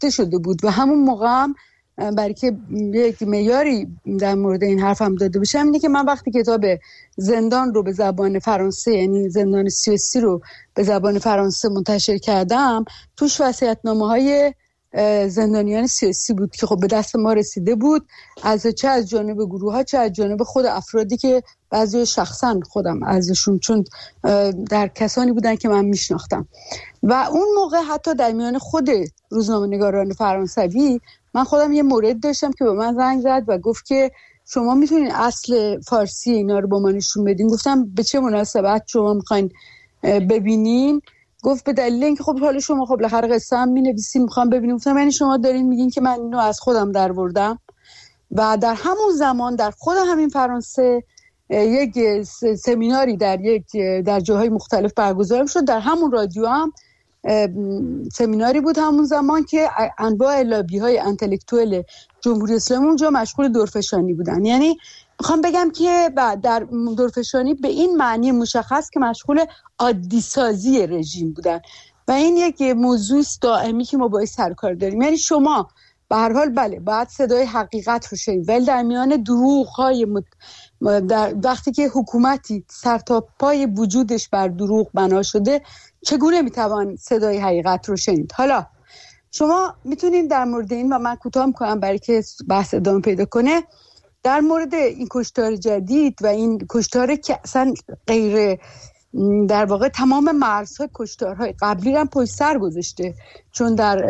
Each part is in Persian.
گفته شده بود و همون موقع هم برای که یک معیاری در مورد این حرف هم داده بشه اینه که من وقتی کتاب زندان رو به زبان فرانسه، یعنی زندان سیاسی رو به زبان فرانسه منتشر کردم، توش وصیت‌نامه‌های زندانیان سیاسی بود که خب به دست ما رسیده بود، چه از جانب گروه‌ها چه از جانب خود افرادی که بعضی شخصا خودم ازشون، چون در کسانی بودن که من میشناختم. و اون موقع حتی در میان خود روزنامه‌نگاران فرانسوی من خودم یه مورد داشتم که به من زنگ زد و گفت که شما میتونین اصل فارسی اینا رو با ما نشون بدین. گفتم به چه مناسبت شما میخواین ببینین؟ گفت به دلیل اینکه خب حالا شما خب بالاخره قصه هم می‌نویسین، میخوام ببینیم. گفتم یعنی شما دارین میگین که من اینو از خودم درآوردم؟ و در همون زمان در خود همین فرانسه یک سمیناری در جاهای مختلف برگزار شد. در همون رادیو هم سمیناری بود همون زمان که انواع لابی‌های انتلکتوئل جمهوری اسلامی اونجا مشغول دورفشانی بودن. یعنی میخوام بگم که در دورفشانی به این معنی مشخص که مشغول عادی سازی رژیم بودن و این یک موضوع دائمی که ما باید سرکار داریم. یعنی شما به هر حال بله باید صدای حقیقت رو شنید، ولی در میان دروغ‌های وقتی که حکومتی سرتاپای وجودش بر دروغ بنا شده چگونه میتوان صدای حقیقت رو شنید؟ حالا شما میتونید در مورد این، و من کوتاه میکنم برای که بحث ادامه پیدا کنه، در مورد این کشتار جدید و این کشتار که اصلا غیر در واقع تمام مرزهای کشتارهای قبلی هم پشت سر گذاشته، چون در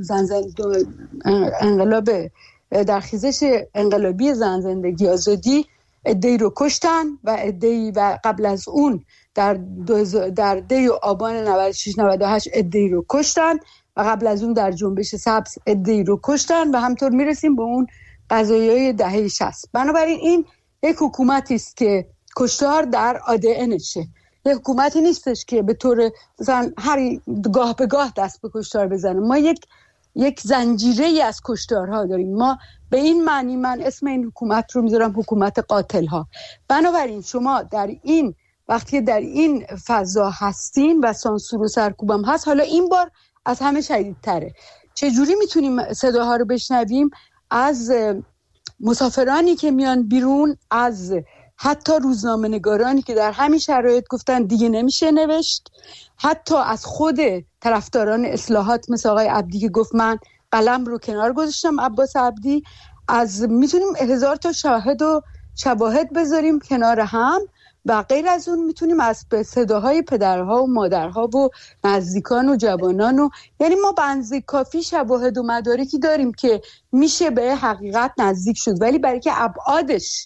انقلاب در خیزش انقلابی زن زندگی آزادی عده‌ای رو کشتن و عده‌ای و قبل از اون در دی آبان 96 98 عده‌ای رو کشتن و قبل از اون در جنبش سبز عده‌ای رو کشتن و همطور میرسیم به اون قضایای دهه 60. بنابراین این یک حکومتی است که کشتار در ADNشه. یک حکومتی نیستش که به طور مثلا هر گاه به گاه دست به کشتار بزنه. ما یک زنجیره از کشتارها داریم. ما به این معنی من اسم این حکومت رو میذارم حکومت قاتل‌ها. بنابراین شما وقتی در این فضا هستین و سانسور و سرکوبم هست، حالا این بار از همه شدیدتره. چجوری میتونیم صداها رو بشنویم؟ از مسافرانی که میان بیرون، از حتی روزنامه‌نگارانی که در همین شرایط گفتن دیگه نمیشه نوشت، حتی از خود طرفداران اصلاحات مثل آقای عبدی که گفت من قلم رو کنار گذاشتم، عباس عبدی. میتونیم 1000 تا شاهد و شواهد بذاریم کنار هم و غیر از اون میتونیم از صداهای پدرها و مادرها و نزدیکان و جوانان یعنی ما به اندازه کافی شواهد و مدارکی داریم که میشه به حقیقت نزدیک شد، ولی برای که ابعادش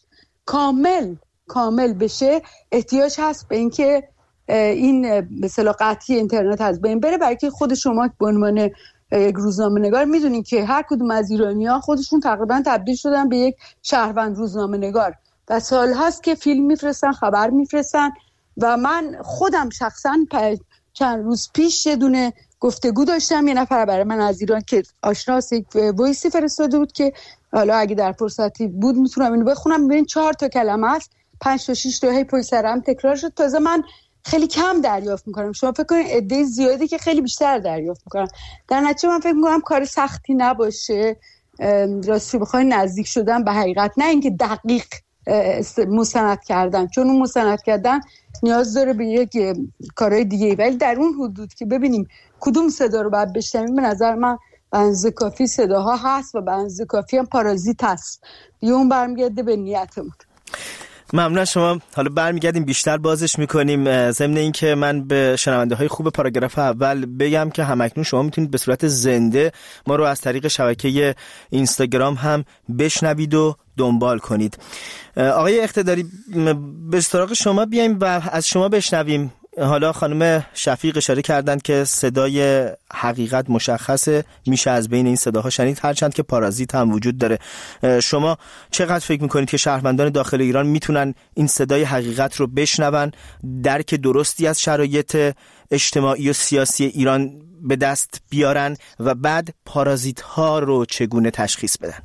کامل بشه احتیاج هست به اینکه این به اصطلاح قطعی اینترنت از بین بره. برای که خود شما به عنوان یک روزنامه‌نگار میدونین که هر کدوم از ایرانی‌ها خودشون تقریبا تبدیل شدن به یک شهروند روزنامه‌نگار و سال هاست که فیلم میفرستن، خبر میفرستن. و من خودم شخصا چند روز پیش یه دونه گفتگو داشتم، یه نفر برای من از ایران که آشناس یک وایسی فرستاده بود که حالا اگه در فرصتی بود میتونم اینو بخونم. ببین 4 تا کلمه است، 5 تا 6 تا هی پشت سر هم تکرار شد. تازه من خیلی کم دریافت میکنم، شما فکر کنید عده زیادی که خیلی بیشتر دریافت میکنم. در نتیجه من فکر میکنم کار سختی نباشه راستش بخواید نزدیک شدن به حقیقت، نه اینکه دقیق مستند کردن، چون اون مستند کردن نیاز داره به یک کارهای دیگه، ولی در اون حدود که ببینیم کدوم صدا رو باید بشنویم، به نظر من به اندازه کافی صداها هست و به اندازه کافی هم پارازیت هست دیگه. اون برمیگرده به نیتمون. ممنون شما. حالا برمیگردیم بیشتر بازش میکنیم. ضمن این که من به شنونده های خوب پاراگراف اول بگم که همکنون شما میتونید به صورت زنده ما رو از طریق شبکه اینستاگرام هم بشنوید و دنبال کنید. آقای اقتداری، به سراغ شما بیایم و از شما بشنویم. حالا خانم شفیق اشاره کردند که صدای حقیقت مشخصه، میشه از بین این صداها شنید، هرچند که پارازیت هم وجود داره. شما چقدر فکر میکنید که شهروندان داخل ایران میتونن این صدای حقیقت رو بشنون، درک درستی از شرایط اجتماعی و سیاسی ایران به دست بیارن و بعد پارازیت ها رو چگونه تشخیص بدن؟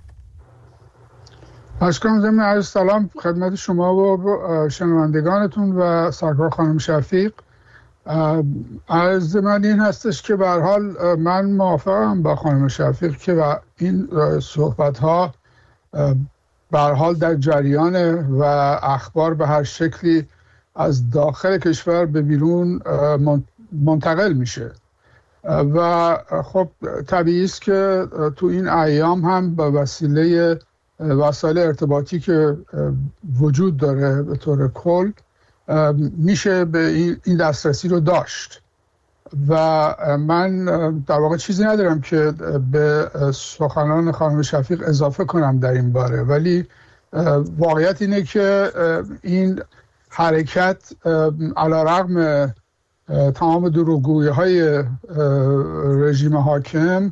اشکرم. ضمن عرض سلام خدمت شما و شنوندگانتون و سرکار خانم شفیق. عرض من این هستش که به هر حال من موافقم با خانم شفیق که این صحبت ها به هر حال در جریانه و اخبار به هر شکلی از داخل کشور به بیرون منتقل میشه و خب طبیعی است که تو این ایام هم به وسیله وسایل ارتباطی که وجود داره به طور کل میشه به این دسترسی رو داشت و من در واقع چیزی ندارم که به سخنان خانم شفیق اضافه کنم در این باره، ولی واقعیت اینه که این حرکت علیرغم تمام دروغگویی‌های رژیم حاکم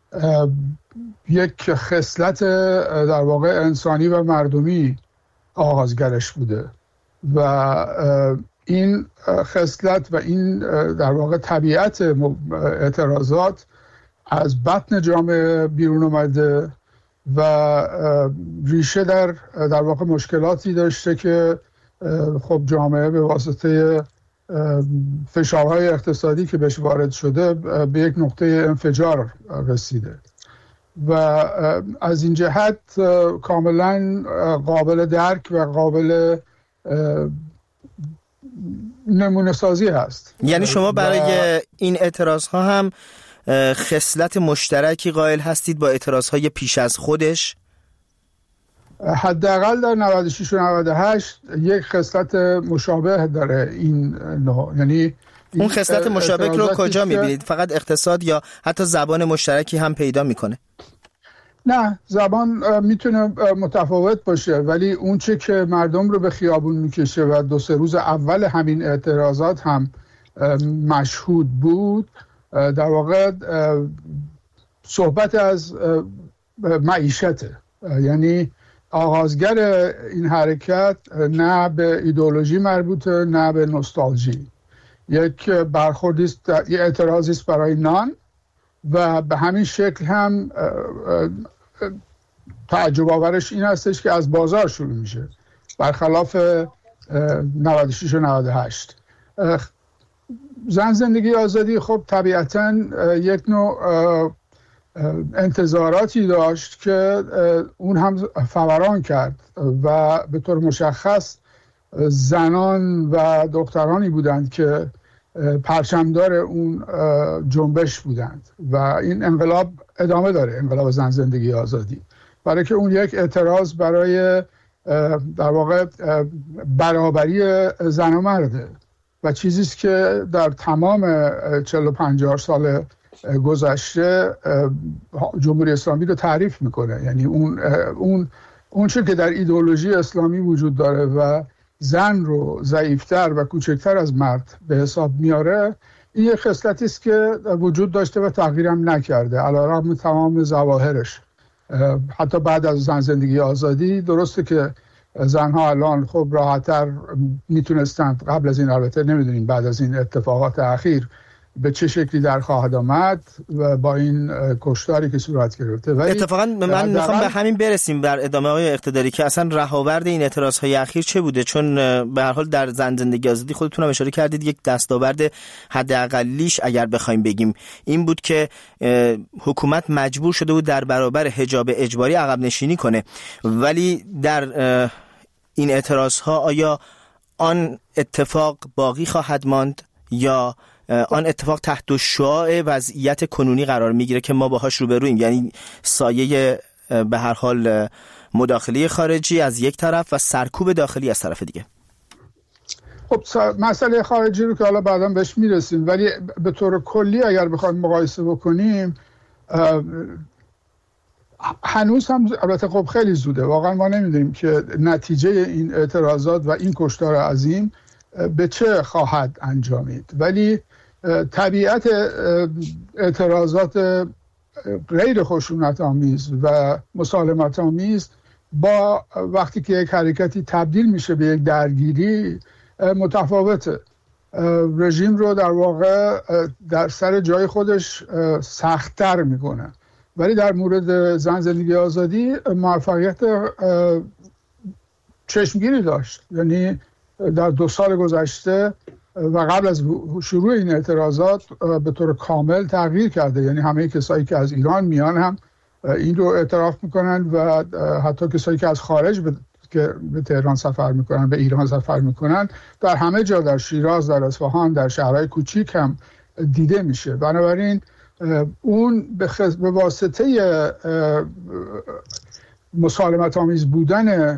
یک خصلت در واقع انسانی و مردمی آغازگرش بوده و این خصلت و این در واقع طبیعت اعتراضات از بطن جامعه بیرون اومده و ریشه در واقع مشکلاتی داشته که خب جامعه به واسطه فشارهای اقتصادی که بهش وارد شده به یک نقطه انفجار رسیده و از این جهت کاملا قابل درک و قابل نمونه سازی هست. یعنی شما برای این اعتراض ها هم خصلت مشترکی قائل هستید با اعتراض های پیش از خودش؟ حداقل در 96 و 98 یک خصلت مشابه داره این نوع. یعنی اون خصلت مشابه رو کجا میبینید؟ فقط اقتصاد یا حتی زبان مشترکی هم پیدا میکنه؟ نه، زبان میتونه متفاوت باشه، ولی اون چه که مردم رو به خیابون میکشه و 2-3 روز اول همین اعتراضات هم مشهود بود در واقع صحبت از معیشته. یعنی آغازگر این حرکت نه به ایدئولوژی مربوطه نه به نوستالژی، یک برخوردی است، یک اعتراضی است برای نان و به همین شکل هم تعجب آورش این هستش که از بازار شروع میشه برخلاف 96 و 98. زن زندگی آزادی خب طبیعتاً یک نوع انتظاراتی داشت که اون هم فوران کرد و به طور مشخص زنان و دخترانی بودند که پرچمدار اون جنبش بودند و این انقلاب ادامه داره، انقلاب زن زندگی آزادی، برای که اون یک اعتراض برای در واقع برابری زن و مرده و چیزیست که در تمام 40-50 سال گذشته جمهوری اسلامی رو تعریف میکنه. یعنی اون چه که در ایدئولوژی اسلامی وجود داره و زن رو ضعیفتر و کوچکتر از مرد به حساب میاره، این یک خصلتی است که وجود داشته و تغییرم نکرده علیرغم تمام ظواهرش. حتی بعد از زن زندگی آزادی درسته که زنها الان خب راحت‌تر میتونستند، قبل از این البته نمیدونیم بعد از این اتفاقات اخیر به چه شکلی در خواهد آمد و با این کشتاری که صورت گرفته. اتفاقا من میخوام به همین برسیم در ادامه های اقتداری که اصلا رهاورد این اعتراض های اخیر چه بوده، چون به هر حال در زن زندگی آزادی خودتون هم اشاره کردید یک دستاورد حداقلیش اگر بخوایم بگیم این بود که حکومت مجبور شده بود در برابر حجاب اجباری عقب نشینی کنه. ولی در این اعتراض ها آیا آن اتفاق باقی خواهد ماند یا آن اتفاق تحت شعاع وضعیت کنونی قرار میگیره که ما باهاش روبرویم، یعنی سایه به هر حال مداخله خارجی از یک طرف و سرکوب داخلی از طرف دیگه؟ خب مسئله خارجی رو که حالا بعدا بهش میرسیم، ولی به طور کلی اگر بخوایم مقایسه بکنیم هنوز هم البته خب خیلی زوده، واقعا ما نمیدونیم که نتیجه این اعتراضات و این کشتار عظیم به چه خواهد انجامید، ولی طبیعت اعتراضات غیر خشونت آمیز و مسالمت آمیز با وقتی که یک حرکتی تبدیل میشه به یک درگیری متفاوته. رژیم رو در واقع در سر جای خودش سخت‌تر میکنه، ولی در مورد زن زندگی آزادی موفقیت چشمگیری داشت. یعنی در 2 سال گذشته و قبل از شروع این اعتراضات به طور کامل تغییر کرده. یعنی همه کسایی که از ایران میان هم این رو اعتراف میکنن و حتی کسایی که از خارج که به تهران سفر میکنن، به ایران سفر میکنن، در همه جا، در شیراز، در اصفهان، در شهرهای کوچیک هم دیده میشه. بنابراین اون به واسطه مسالمت آمیز بودن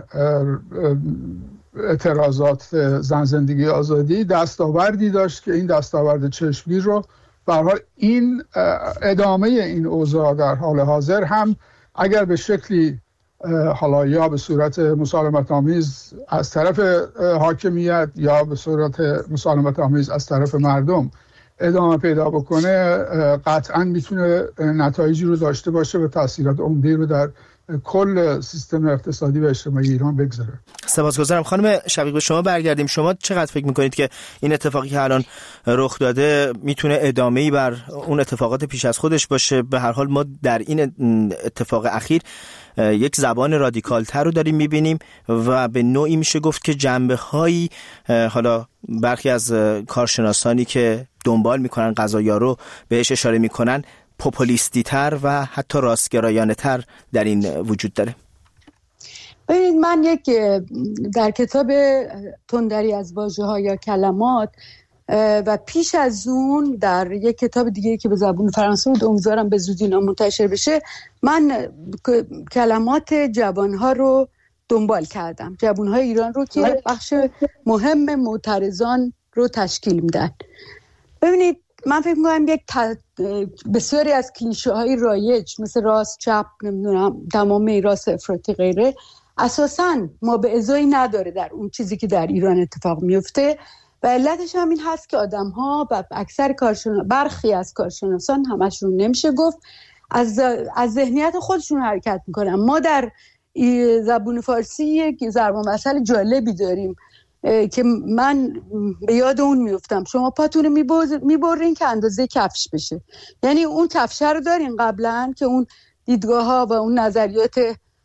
اعتراضات زن زندگی آزادی دستاوردی داشت که این دستاورد چشمگیر رو به هر حال این ادامه این اوضاع در حال حاضر هم اگر به شکلی حالا یا به صورت مسالمت آمیز از طرف حاکمیت یا به صورت مسالمت آمیز از طرف مردم ادامه پیدا بکنه، قطعا میتونه نتایجی رو داشته باشه و تاثیرات عمده رو در کل سیستم اقتصادی و اجتماعی ایران بگذاره. سپاسگزارم. خانم شقیق، به شما برگردیم. شما چقدر فکر میکنید که این اتفاقی که الان رخ داده میتونه ادامه‌ای بر اون اتفاقات پیش از خودش باشه؟ به هر حال ما در این اتفاق اخیر یک زبان رادیکال‌تر رو داریم میبینیم و به نوعی میشه گفت که جنبه‌هایی، حالا برخی از کارشناسانی که دنبال میکنن قضایا رو بهش اشاره میکنن، پوپولیستی تر و حتی راستگرایانه تر در این وجود داره. ببینید، من در کتاب تندری از واژه‌ها یا کلمات و پیش از اون در یک کتاب دیگه که به زبان فرانسه بود، امیدوارم به زودی منتشر بشه، من کلمات جوانها رو دنبال کردم، جوانهای ایران رو که بخش مهم معترضان رو تشکیل میدن. ببینید، من فکر می‌کنم بسیاری از کلیشه های رایج مثل راست، چپ، نمیدونم تمام راست افراطی غیره، اساساً ما به ازایی نداره در اون چیزی که در ایران اتفاق میفته و علتش هم این هست که آدم‌ها و اکثر برخی از کارشناسان، همشون نمیشه گفت، از ذهنیت خودشون حرکت میکنن. ما در زبان فارسی یک ضرب المثل جالبی داریم که من به یاد اون میفتم: شما پاتون میبرین که اندازه کفش بشه. یعنی اون کفشه رو دارین قبلا که اون دیدگاه ها و اون نظریات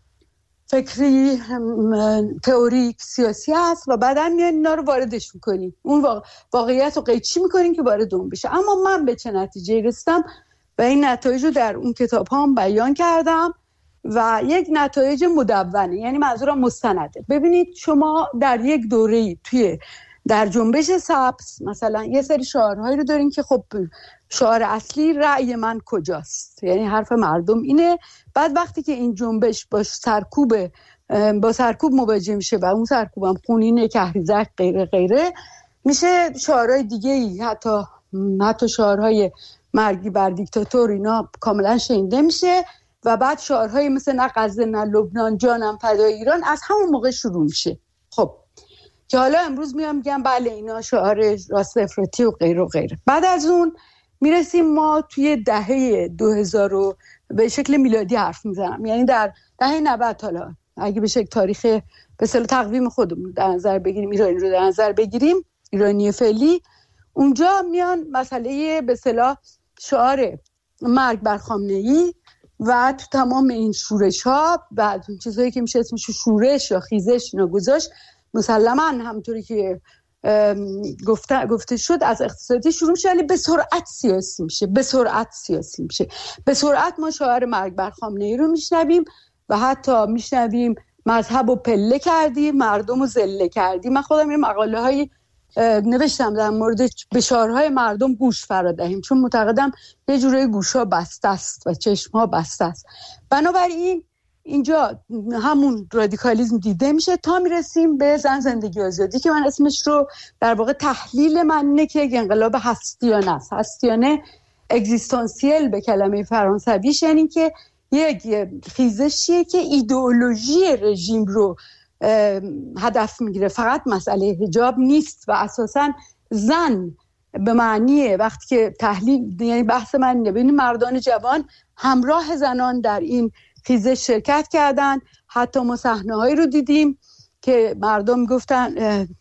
فکری تئوریک سیاسی هست و بعدن میان اینا رو واردش میکنین، اون واقعیت رو قیچی میکنین که وارد اون بشه. اما من به چه نتیجه رسیدم و این نتایج رو در اون کتاب هم بیان کردم و یک نتایج مدونه، یعنی منظورم مستنده. ببینید، شما در یک دوره‌ای در جنبش سبز مثلا یه سری شعارهایی رو دارین که خب شعار اصلی رأی من کجاست، یعنی حرف مردم اینه. بعد وقتی که این جنبش با سرکوب مواجه میشه و اون سرکوب هم خونینه، کهریزک، غیره غیره، میشه شعارهای دیگه‌ای، حتی شعارهای مرگی بر دیکتاتور، اینا کاملا شنیده میشه و بعد شعارهای مثل نه غزه نه لبنان، جانم فدای ایران از همون موقع شروع میشه. خب که حالا امروز میگم بله اینا شعار راست افراطی و غیره و غیره. بعد از اون میرسیم ما توی دهه 2000 رو به شکل میلادی حرف میزنم، یعنی در دهه 90. حالا اگه به شکل تاریخ به اصطلاح تقویم خودمون در نظر بگیریم، ایرانی رو در نظر بگیریم، ایرانی فعلی، اونجا میان مسئله به اصطلاح شعار مرگ بر خامنه‌ای و تو تمام این شورش ها و چیزهایی که میشه اسمش شورش یا خیزش اینا گذاشت. مسلماً همونطوری که گفته شد از اقتصادی شروع میشه، ولی به سرعت سیاسی میشه. به سرعت ما شعار مرگ بر خامنه‌ای رو میشنویم و حتی میشنویم مذهب رو پله کردیم، مردم رو ذله کردیم. من خودم این مقاله های نوشتم در مورد به شعارهای مردم گوش فرا دهیم، چون معتقدم یه جوری گوشا بسته است و چشمها بسته است. بنابراین اینجا همون رادیکالیسم دیده میشه تا میرسیم به زن زندگی آزادی که من اسمش رو در واقع تحلیل من اینه که یک انقلاب هستیانه است. هستیانه اگزیستانسیل به کلمه فرانسویش، یعنی که یک خیزشیه که ایدئولوژی رژیم رو هدف میگیره، فقط مسئله حجاب نیست و اساساً زن به معنی وقتی که تحلیل، یعنی بحث من اینه، ببینید مردان جوان همراه زنان در این خیزش شرکت کردن. حتی ما صحنه‌هایی رو دیدیم که مردم میگفتن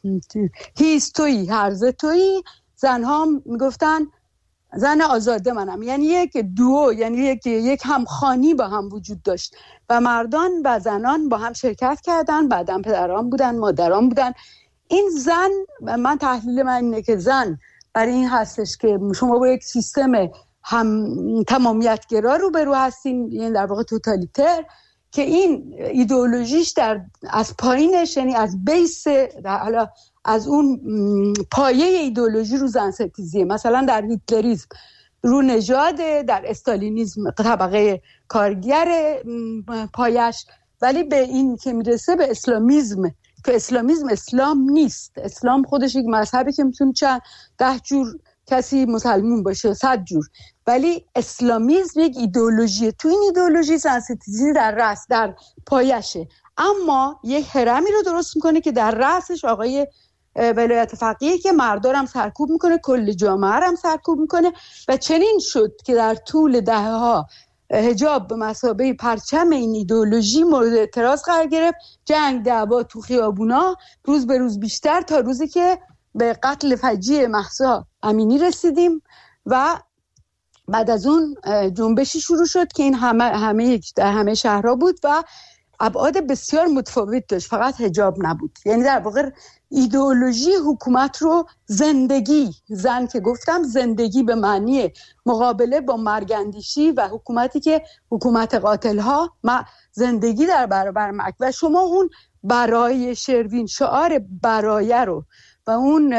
هیز تویی هرزه تویی، زنها میگفتن زن آزاده منم، یعنی یک دوو، یعنی یک همخوانی با هم وجود داشت و مردان و زنان با هم شرکت کردن. بعدم پدران بودن، مادران بودن. این زن، من تحلیل من اینه که زن برای این هستش که شما با یک سیستم هم تمامیتگرا روبرو هستین، یعنی در واقع توتالیتر، که این ایدئولوژیش از پایینش، یعنی از بیس، حالا از اون پایه ایدئولوژی رو زن ستیزیه. مثلا در هیتلریسم رو نژاده، در استالینیسم طبقه کارگر پایش، ولی به این که میرسه به اسلامیسم، که اسلامیسم اسلام نیست. اسلام خودش یک مذهبی که میتونه 10 جور کسی مسلمون باشه، 100 جور، ولی اسلامیسم یک ایدئولوژیه. تو این ایدئولوژی زن ستیزی در رأس، در پایشه، اما یک هرمی رو درست میکنه که در رأسش آقای ولایت فقیه که مردار هم سرکوب میکنه، کل جامعه هم سرکوب میکنه. و چنین شد که در طول دهه‌ها حجاب به مثابه پرچم این ایدئولوژی مورد اعتراض قرار گرفت. جنگ، دعوا تو خیابونا روز به روز بیشتر، تا روزی که به قتل فجیع مهسا امینی رسیدیم و بعد از اون جنبشی شروع شد که این همه شهرها بود و ابعاد بسیار متفاوت داشت، فقط حجاب نبود. یعنی در واقع ایدئولوژی حکومت رو زندگی، زن که گفتم زندگی به معنی مقابله با مرگندیشی و حکومتی که حکومت قاتلها، زندگی در برابر مرگ. و شما اون برای شروین، شعار برایه رو، و اون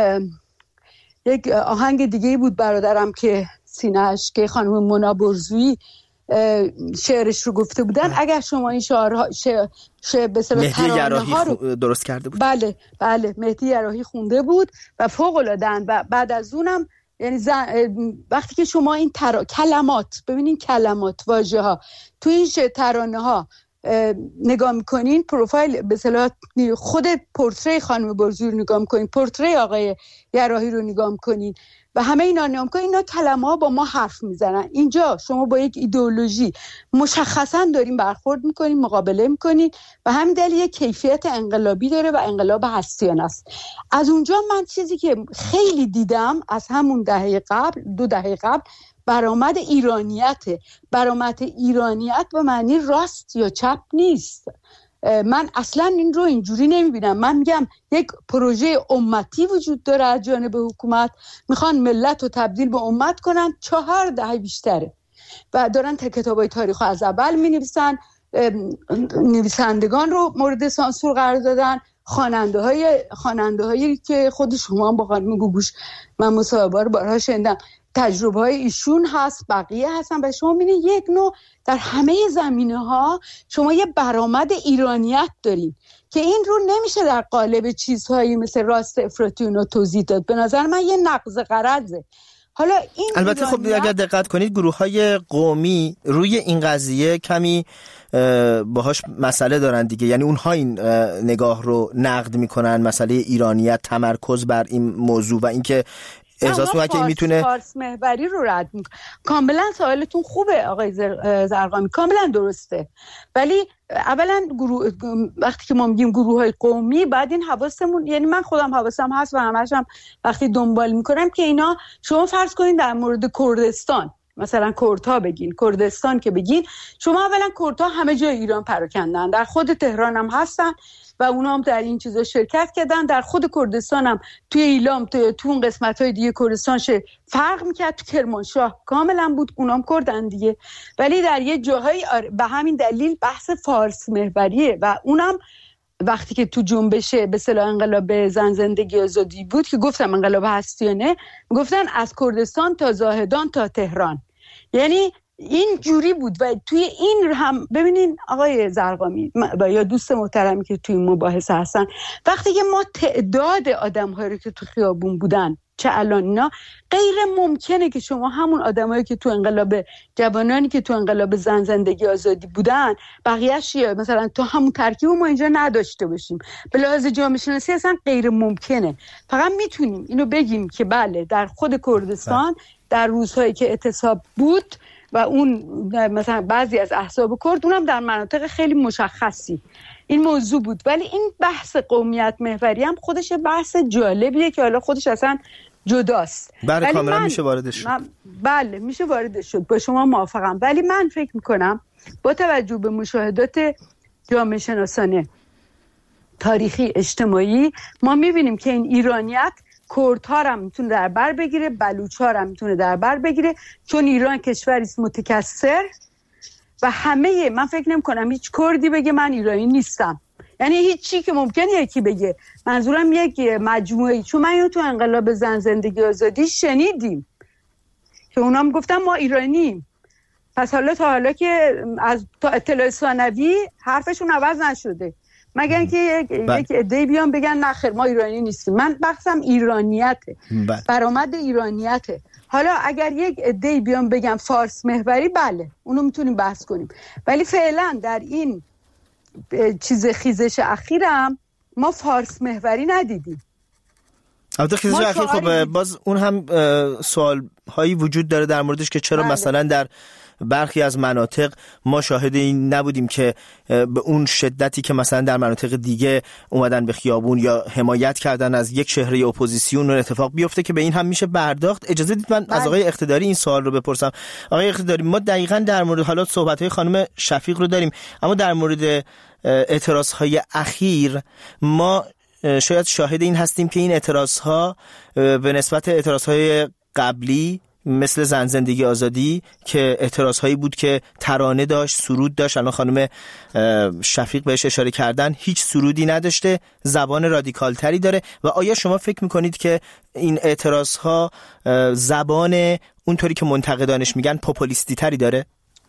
یک آهنگ دیگه بود برادرم که سینه‌اش، که خانم مونا برزویی شعرش رو گفته بودن. اگر شما این شعارها به اصطلاح ترانه‌ها رو درست کرده بود. بله مهدی یراحی خونده بود و فوق‌العاده‌اند. و بعد از اونم یعنی وقتی که شما این کلمات، ببینین کلمات، واژه‌ها تو این ترانه‌ها نگاه میکنین، پروفایل به اصطلاح خود پورتری خانم برزویی رو نگاه میکنین، پورتری آقای یراحی رو نگاه میکنین و همه اینا نگاه میکنین، اینا کلمه‌ها با ما حرف میزنن. اینجا شما با یک ایدئولوژی مشخصا دارین برخورد میکنین، مقابله میکنین و همین دلیل یک کیفیت انقلابی داره و انقلاب هستیانه است. از اونجا من چیزی که خیلی دیدم از همون دهه قبل، 2 دهه قبل، برآمد ایرانیته. برآمد ایرانیت به معنی راست یا چپ نیست. من اصلا این رو اینجوری نمیبینم. من میگم یک پروژه امتی وجود داره از جانب حکومت، میخوان ملت رو تبدیل به امت کنن. 4 دهه بیشتره و دارن کتابای تاریخ از اول مینویسن، نویسندگان رو مورد سانسور قرار دادن، خواننده هایی که خود شما هم با خانم گوگوش من مصاحبه رو بارها شنیدم، تجربه های ایشون هست، بقیه هستن و شما میبینید یک نوع در همه زمینه ها شما یه برآمد ایرانیت دارین که این رو نمیشه در قالب چیزهایی مثل راست افراطی رو توضیح داد. به نظر من یه نقض غرضه. حالا این البته خب اگر دقت کنید گروه‌های قومی روی این قضیه کمی باهاش مسئله دارن دیگه، یعنی اونها این نگاه رو نقد میکنن، مسئله ایرانیت، تمرکز بر این موضوع و اینکه احساس می‌کنه که میتونه فارس محوری رو رد میکنه. کاملا سوالتون خوبه آقای زرقامی، کاملا درسته. ولی اولا وقتی که ما میگیم گروه‌های قومی، بعد این حواسمون، یعنی من خودم حواسم هست و همش هم وقتی دنبال میکنم که اینا، شما فرض کنین در مورد کردستان، مثلا کردها بگین، کردستان که بگین، شما اولا کردها همه جای ایران پراکندن، در خود تهران هم هستن و اونا هم در این چیزا شرکت کردن. در خود کردستان هم توی ایلام، تو اون قسمت‌های دیگه کردستانش فرق میکرد، تو کرمانشاه کاملا بود، اونام کردن دیگه. ولی در یه جاهایی به همین دلیل بحث فارس محوریه و اونم وقتی که تو جنبش به اصطلاح انقلاب زن زندگی آزادی بود که گفتم انقلاب هستیانه، گفتن از کردستان تا زاهدان تا تهران، یعنی این جوری بود. و توی این هم ببینین آقای زرقامی و یا دوست محترمی که توی مباحثه هستن، وقتی که ما تعداد آدم‌هایی رو که تو خیابون بودن چه الان اینا، غیر ممکنه که شما همون آدمایی که تو انقلاب، جوانانی که تو انقلاب زن زندگی آزادی بودن، بقیه‌اش مثلا تو همون ترکیب ما اینجا نداشته باشیم. به لحاظ جامعه شناسی اصلا غیر ممکنه. فقط میتونیم اینو بگیم که بله در خود کردستان در روزهایی که اعتصاب بود و اون مثلا بعضی از احزاب کرد، اونم در مناطق خیلی مشخصی این موضوع بود. ولی این بحث قومیت محوری هم خودش بحث جالبیه که حالا خودش اصلا جداست. بله کاملا میشه واردش شد. بله میشه واردش شد، با شما موافقم. ولی من فکر میکنم با توجه به مشاهدات جامعه شناسانه تاریخی اجتماعی ما میبینیم که این ایرانیت کردها هم میتونه در بر بگیره، بلوچ‌ها هم میتونه در بر بگیره، چون ایران کشوری است متکثر و همه، من فکر نمی‌کنم هیچ کردی بگه من ایرانی نیستم. یعنی هیچ چی که ممکنه یکی بگه، منظورم یک مجموعه‌ای، چون من اینو تو انقلاب زن زندگی آزادی شنیدیم که اونا هم گفتن ما ایرانیم. پس حالا تا حالا که از تا اطلاع ثانوی حرفشون عوض نشده، مگر اینکه یک عده‌ای بیان بگن نه خیر ما ایرانی نیستیم. من بحثم ایرانیته، برآمد ایرانیته. حالا اگر یک عده‌ای بیان بگن فارس محوری، بله اونو میتونیم بحث کنیم، ولی فعلا در این خیزش اخیرم ما فارس محوری ندیدیم. البته خیزش اخیر خب باز اون هم سوال هایی وجود داره در موردش که چرا مثلا در برخی از مناطق ما شاهد این نبودیم که به اون شدتی که مثلا در مناطق دیگه اومدن به خیابون یا حمایت کردن از یک چهره اپوزیسیون اون اتفاق بیفته که به این هم میشه پرداخت. اجازه دید من از آقای اقتداری این سوال رو بپرسم. آقای اقتداری، ما دقیقاً در مورد حالا صحبت‌های خانم شفیق رو داریم، اما در مورد اعتراض‌های اخیر ما شاید شاهد این هستیم که این اعتراض‌ها به نسبت اعتراض‌های قبلی مثل زن زندگی آزادی که اعتراض هایی بود که ترانه داشت، سرود داشت، الان خانم شفیق بهش اشاره کردن، هیچ سرودی نداشته، زبان رادیکال تری داره. و آیا شما فکر میکنید که این اعتراض ها زبان اونطوری که منتقدانش میگن پوپولیستی تری داره؟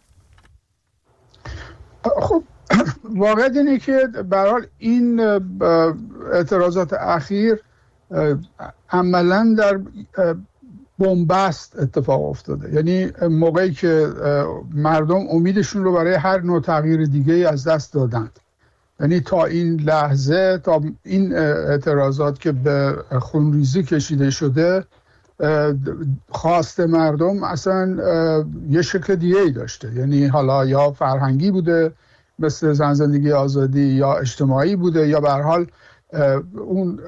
خب واقعیت اینه که به هر حال این اعتراضات اخیر عملاً در بنبست اتفاق افتاده. یعنی موقعی که مردم امیدشون رو برای هر نوع تغییر دیگه از دست دادند، یعنی تا این لحظه، تا این اعتراضات که به خونریزی کشیده شده، خواست مردم اصلا یه شکل دیگه ای داشته. یعنی حالا یا فرهنگی بوده مثل زن زندگی آزادی، یا اجتماعی بوده، یا به هر حال اون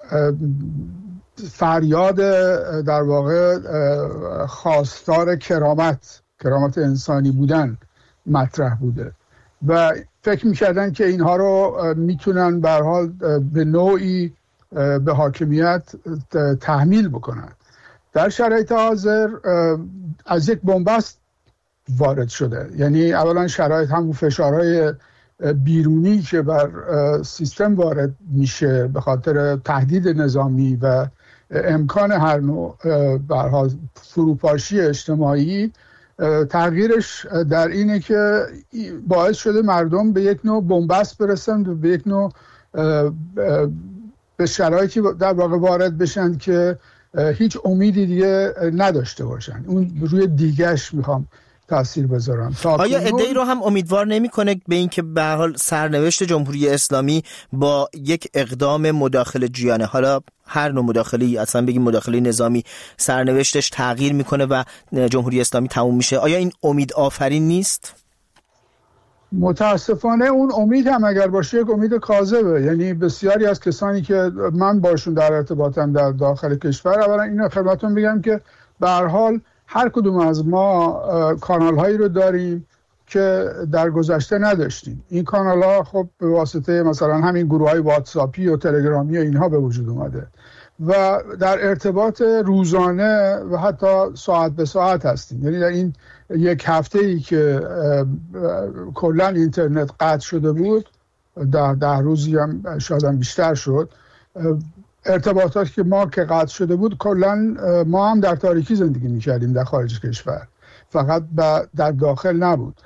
فریاد در واقع خواستار کرامت انسانی بودن مطرح بوده و فکر می‌کردن که اینها رو میتونن به هر حال به نوعی به حاکمیت تحمیل بکنن. در شرایط حاضر از یک بنبست وارد شده. یعنی اولا شرایط همون فشارهای بیرونی که بر سیستم وارد میشه به خاطر تهدید نظامی و امکان هر نوع به هر حال فروپاشی اجتماعی، تغییرش در اینه که باعث شده مردم به یک نوع بنبست برسن و به یک نوع به شرایطی در واقع وارد بشن که هیچ امیدی دیگه نداشته باشن. اون روی دیگه‌اش میخوام تاثیر بذارم. آیا ادعی رو هم امیدوار نمی‌کنه به این که به هر حال سرنوشت جمهوری اسلامی با یک اقدام مداخله جویانه، حالا هر نوع مداخله‌ای، اصلا بگیم مداخله نظامی، سرنوشتش تغییر میکنه و جمهوری اسلامی تموم میشه؟ آیا این امید آفرین نیست؟ متاسفانه اون امید هم اگر باشه یک امید کاذبه. یعنی بسیاری از کسانی که من باشون در ارتباطم در داخل کشور، اولا اینو خدمتتون بگم که به هر حال هر کدوم از ما کانال هایی رو داریم که در گذشته نداشتیم. این کانال ها خب به واسطه مثلا همین گروه های واتساپی و تلگرامی و اینها به وجود اومده و در ارتباط روزانه و حتی ساعت به ساعت هستیم. یعنی در این یک هفته ای که کلا اینترنت قطع شده بود، در 10 روزی هم شاید بیشتر شد، ارتباطاتی که ما که قطع شده بود، کلا ما هم در تاریکی زندگی می‌کردیم در خارج کشور، فقط در داخل نبود.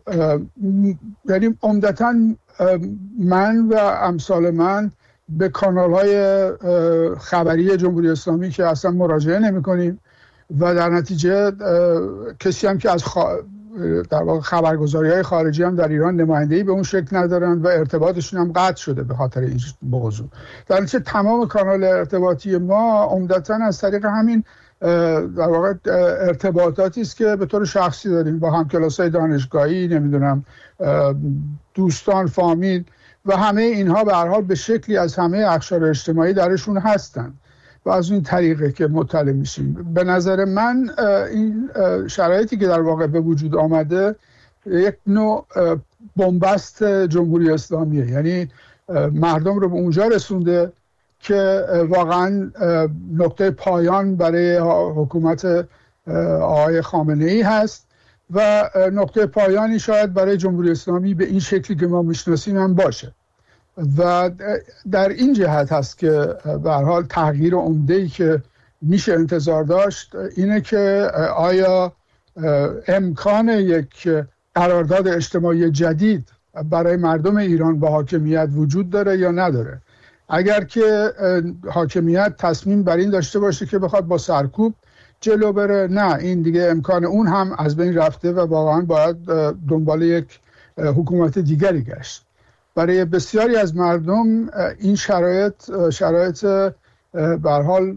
یعنی عمدتاً من و امثال من به کانال‌های خبری جمهوری اسلامی که اصلا مراجعه نمی‌کنیم و در نتیجه کسی هم که از در واقع خبرگزاری‌های خارجی هم در ایران نمایندگی به اون شکل ندارن و ارتباطشون هم قطع شده به خاطر این موضوع. در نتیجه تمام کانال ارتباطی ما عمدتاً از طریق همین در واقع ارتباطاتی است که به طور شخصی داریم با همکلاسای دانشگاهی، نمیدونم دوستان، فامیل و همه اینها به هر حال به شکلی از همه اقشار اجتماعی درشون هستن و از این طریقه که مطلع میشیم. به نظر من این شرایطی که در واقع به وجود آمده یک نوع بنبست جمهوری اسلامیه. یعنی مردم رو به اونجا رسونده که واقعا نقطه پایان برای حکومت آقای خامنه‌ای هست و نقطه پایانی شاید برای جمهوری اسلامی به این شکلی که ما میشناسیم هم باشه. و در این جهت هست که به هر حال تغییر عمده‌ای که میشه انتظار داشت اینه که آیا امکان یک قرارداد اجتماعی جدید برای مردم ایران با حاکمیت وجود داره یا نداره. اگر که حاکمیت تصمیم بر این داشته باشه که بخواد با سرکوب جلو بره، نه، این دیگه امکان اون هم از بین رفته و واقعا باید دنبال یک حکومت دیگری گشت. برای بسیاری از مردم این شرایط به هر حال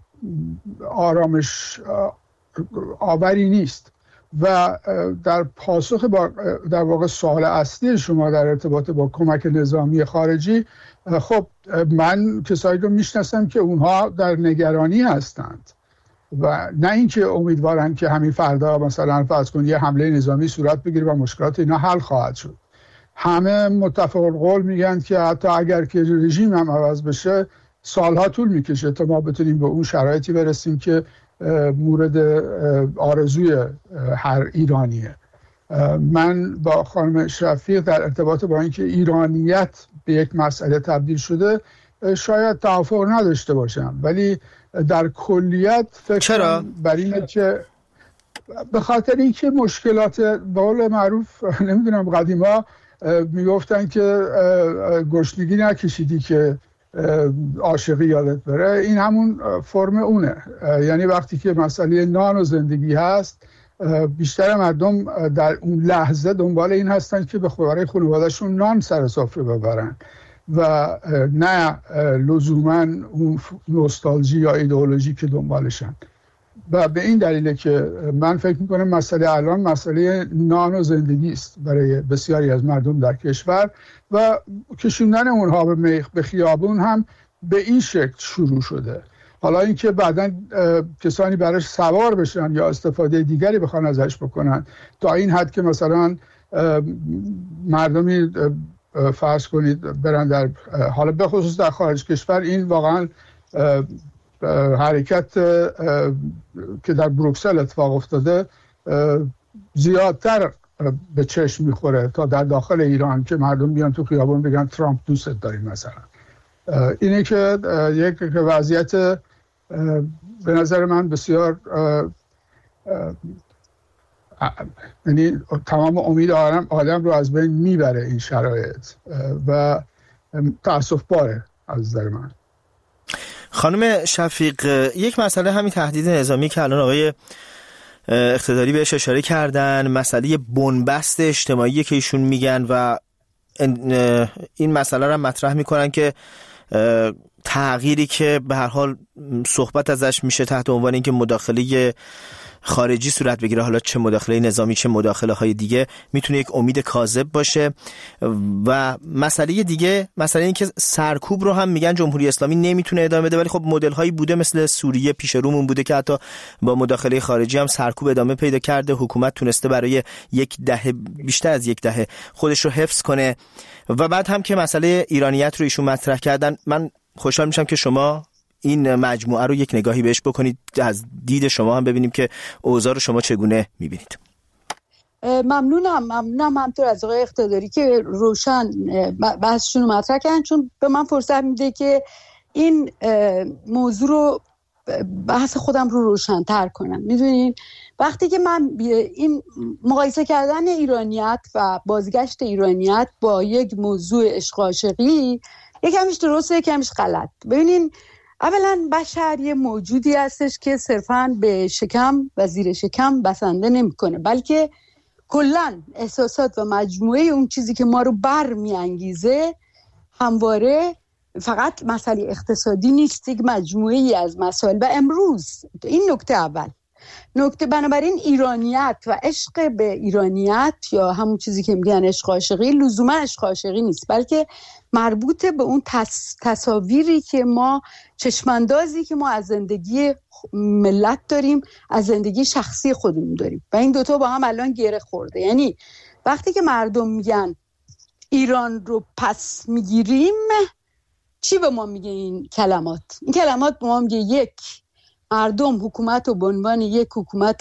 آرامش آوری نیست و در پاسخ در واقع سوال اصلی شما در ارتباط با کمک نظامی خارجی، خب من کسایی رو میشناسم که اونها در نگرانی هستند و نه اینکه امیدوارن که همین فردا مثلا فرض کن یه حمله نظامی صورت بگیره و مشکلات اینا حل خواهد شد. همه متفق القول میگن که حتی اگر که رژیم هم عوض بشه سالها طول میکشه تا ما بتونیم به اون شرایطی برسیم که مورد آرزوی هر ایرانیه. من با خانم شفیق در ارتباط با اینکه ایرانیت به یک مسئله تبدیل شده شاید توافق نداشته باشم، ولی در کلیت فکر بر اینه که به خاطر اینکه مشکلات به قول معروف نمیدونم قدیما میگفتن که گشنگی نکشیدی که عاشقی یادت بره، این همون فرم اونه. یعنی وقتی که مسئله نان و زندگی هست بیشتر مردم در اون لحظه دنبال این هستن که به برای خانواده‌شون نان سر سفره ببرن و نه لزوما اون نوستالژی یا ایدئولوژی که دنبالشن. و به این دلیله که من فکر میکنم مسئله الان مسئله نان و زندگی است برای بسیاری از مردم در کشور و کشوندن اونها به خیابون هم به این شکل شروع شده. حالا اینکه بعداً کسانی براش سوار بشن یا استفاده دیگری بخوان ازش بکنن تا این حد که مثلا مردمی فرض کنید برن در حالا به خصوص در خارج کشور، این واقعاً حرکت که در بروکسل اتفاق افتاده زیادتر به چشم میخوره تا در داخل ایران که مردم بیان تو خیابون بگن ترامپ دوست داریم مثلا. اینه که یک وضعیت به نظر من بسیار یعنی تمام امید آدم رو از بین میبره این شرایط و تأسف باره از نظر من. خانم شفیق، یک مسئله همین تهدید نظامی که الان آقای اقتداری بهش اشاره کردن، مسئله بنبست اجتماعی که ایشون میگن و این مسئله رو مطرح میکنن که تغییری که به هر حال صحبت ازش میشه تحت عنوان اینکه مداخله خارجی صورت بگیره، حالا چه مداخله نظامی چه مداخله های دیگه، میتونه یک امید کاذب باشه. و مسئله دیگه، مسئله این که سرکوب رو هم میگن جمهوری اسلامی نمیتونه ادامه بده، ولی خب مدل هایی بوده مثل سوریه پیش رومون بوده که حتی با مداخله خارجی هم سرکوب ادامه پیدا کرده، حکومت تونسته برای یک دهه، بیشتر از یک دهه خودش رو حفظ کنه. و بعد هم که مسئله ایرانیت رو ایشون مطرح کردن، من خوشحال میشم که شما این مجموعه رو یک نگاهی بهش بکنید، از دید شما هم ببینیم که اوضاع رو شما چگونه میبینید. ممنونم همطور از آقای اقتداری که روشن بحثشون رو مطرح کردن، چون به من فرصت میده که این موضوع رو بحث خودم رو روشن تر کنم. میدونین وقتی که من این مقایسه کردن ایرانیت و بازگشت ایرانیت با یک موضوع عشق و عاشقی، یکمیش درسته یکمیش غلط. ببینین اولا بشر یه موجودی هستش که صرفاً به شکم و زیر شکم بسنده نمی‌کنه، بلکه کلاً احساسات و مجموعه اون چیزی که ما رو برمی‌انگیزه همواره فقط مسئله اقتصادی نیست، یک مجموعه‌ای از مسائل. و امروز این نکته اول. نکته بنابراین ایرانیت و عشق به ایرانیت یا همون چیزی که میگن عشق عاشقی لزوما عشق عاشقی نیست، بلکه مربوط به اون تصاویری که ما، چشماندازی که ما از زندگی ملت داریم، از زندگی شخصی خودمون داریم و این دوتا با هم الان گره خورده. یعنی وقتی که مردم میگن ایران رو پس میگیریم، چی به ما میگه این کلمات؟ این کلمات به ما میگه یک، مردم حکومت رو به عنوان یک حکومت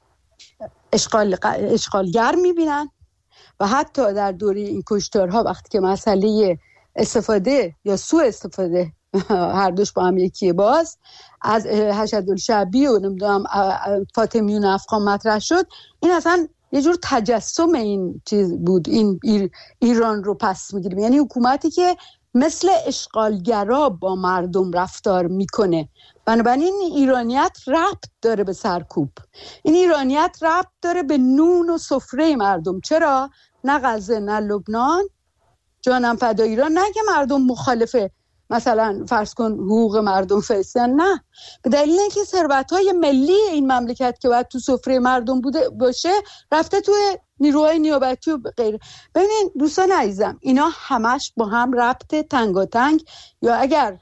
اشغالگر میبینن و حتی در دوره این کشتارها وقتی که مسئله استفاده یا سوء استفاده هر دوش با هم یکیه باز از حشدالشعبی و نمیدونم فاطمیون افغان مطرح شد، این اصلا یه جور تجسم این چیز بود، این ایران رو پس میگیریم، یعنی حکومتی که مثل اشغالگرا با مردم رفتار میکنه. بنابراین این ایرانیت ربط داره به سرکوب، این ایرانیت ربط داره به نون و سفره مردم. چرا؟ نه غزه نه لبنان، جانم فدا ایران، نه که مردم مخالفه مثلا فرض کن حقوق مردم فلسطین، نه، به دلیل اینکه ثروت‌های ملی این مملکت که باید تو سفره مردم بوده باشه رفته تو نیروهای نیابتی و غیره. ببینین دوستان عزیزم، اینا همش با هم ربط تنگاتنگ، یا اگر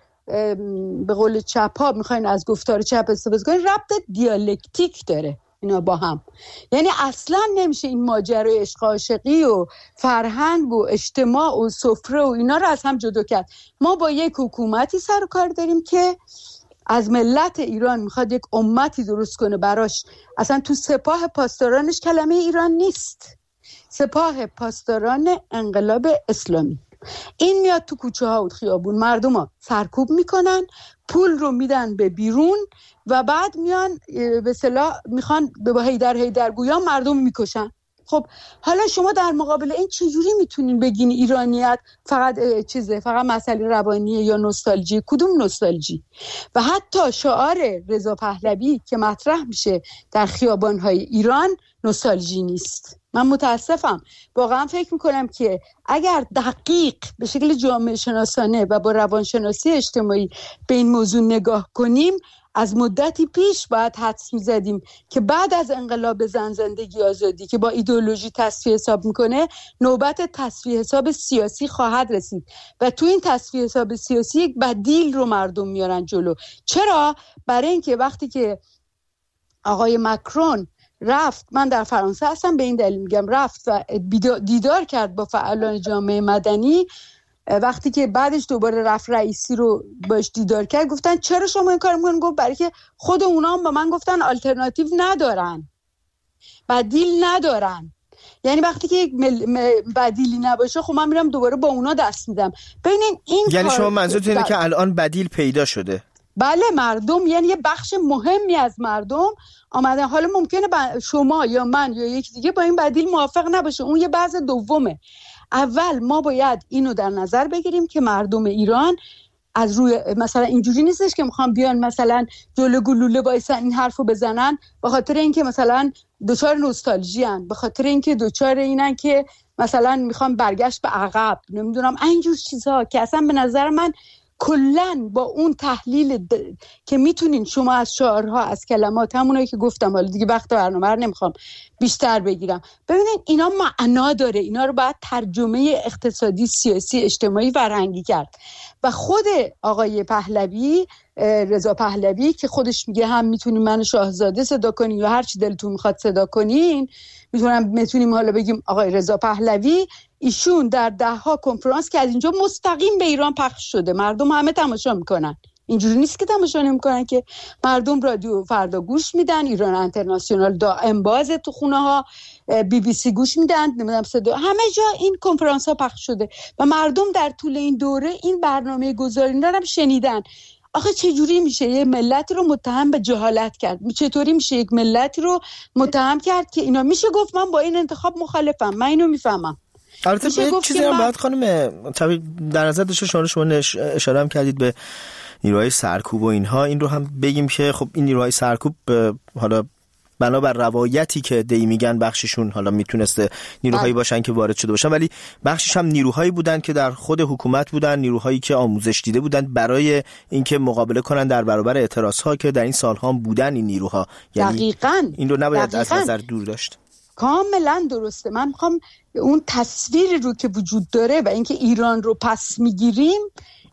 به قول چپ ها میخواین از گفتار چپ استفاده کنین، ربط دیالکتیک داره اینا با هم. یعنی اصلا نمیشه این ماجرای عشق عاشقی و فرهنگ و اجتماع و سفره و اینا رو از هم جدا کرد. ما با یک حکومتی سر و کار داریم که از ملت ایران میخواد یک امتی درست کنه براش. اصلا تو سپاه پاسدارانش کلمه ایران نیست، سپاه پاسداران انقلاب اسلامی. این میاد تو کوچه ها و خیابون مردم ها سرکوب میکنن، پول رو میدن به بیرون و بعد میان به اصطلاح میخوان به هیدرگویان مردم میکشن. خب حالا شما در مقابل این چجوری میتونین بگین ایرانیت فقط فقط مسئله روانیه یا نوستالژی؟ کدوم نوستالژی؟ و حتی شعار رضا پهلوی که مطرح میشه در خیابان‌های ایران نوستالژی نیست. من متاسفم، واقعا فکر میکنم که اگر دقیق به شکل جامعه شناسانه و با روانشناسی اجتماعی به این موضوع نگاه کنیم، از مدتی پیش باید حدس میزدیم که بعد از انقلاب زن زندگی آزادی که با ایدئولوژی تصفیه حساب میکنه، نوبت تصفیه حساب سیاسی خواهد رسید و تو این تصفیه حساب سیاسی یک بدیل رو مردم میارن جلو. چرا؟ برای اینکه وقتی که آقای مکرون رفت، من در فرانسه هستم به این دلیل میگم، رفت و دیدار کرد با فعالان جامعه مدنی، وقتی که بعدش دوباره رفت رئیسی رو باش دیدار کرد، گفتن چرا شما این کار میکنن؟ گفت برای که خود اونا هم با من گفتن آلترناتیو ندارن، بدیل ندارن. یعنی وقتی که یک بدیلی نباشه خب من میرم دوباره با اونا دست میدم. ببینین این یعنی شما منظورتون اینه که الان بدیل پیدا شده؟ بله، مردم، یعنی یه بخش مهمی از مردم آمدن. حالا ممکنه شما یا من یا یکی دیگه با این بدیل موافق نباشه، اون یه بحث دومه. اول ما باید اینو در نظر بگیریم که مردم ایران از روی مثلا اینجوری نیستش که میخوان بیان مثلا جلو گلوله وایسن این حرفو بزنن به خاطر اینکه مثلا دوچار نوستالژی ان، به خاطر اینکه دوچار اینن که مثلا میخوان برگشت به عقب، نمیدونم اینجور چیزها که اصلا به نظر من کلن با اون تحلیل که میتونین شما از شعارها، از کلمات، همونایی که گفتم، حالا دیگه وقت برنامه رو نمیخوام بیشتر بگیرم، ببینین اینا معنا داره، اینا رو باید ترجمه اقتصادی، سیاسی، اجتماعی، فرهنگی کرد. و خود آقای پهلوی، رضا پهلوی، که خودش میگه هم میتونیم من شاهزاده صدا کنین یا هر چی دلتون میخواد صدا کنین، میتونیم حالا بگیم آقای رضا پهلوی، ایشون در 10 کنفرانس که از اینجا مستقیم به ایران پخش شده، مردم همه تماشا میکنن، اینجوری نیست که تماشا نمیکنن، که مردم رادیو فردا گوش میدن، ایران اینترنشنال دائم بازه تو خونه ها، BBC گوش میدن، نمیدونم صدا، همه جا این کنفرانس ها پخش شده و مردم در طول این دوره این برنامه گذاری رو هم شنیدن. آخه چجوری میشه یه ملت رو متهم به جهالت کرد؟ چطوری میشه یک ملت رو متهم کرد که اینا، میشه گفت من با این انتخاب مخالفم، من اینو میفهمم. البته چیزی هم باید خانم در نظر داشته، شما اشاره هم کردید به نیروهای سرکوب و اینها، این رو هم بگیم که خب این نیروهای سرکوب حالا بنابر روایتی که دی میگن بخششون حالا میتونسته نیروهایی باشن که وارد شده باشن، ولی بخشش هم نیروهایی بودن که در خود حکومت بودن، نیروهایی که آموزش دیده بودن برای اینکه مقابله کنن در برابر اعتراضها که در این سالها بودن این نیروها. یعنی دقیقاً این رو نباید از نظر دور داشت. کاملا درسته. من میخوام اون تصویری رو که وجود داره و اینکه ایران رو پس میگیریم،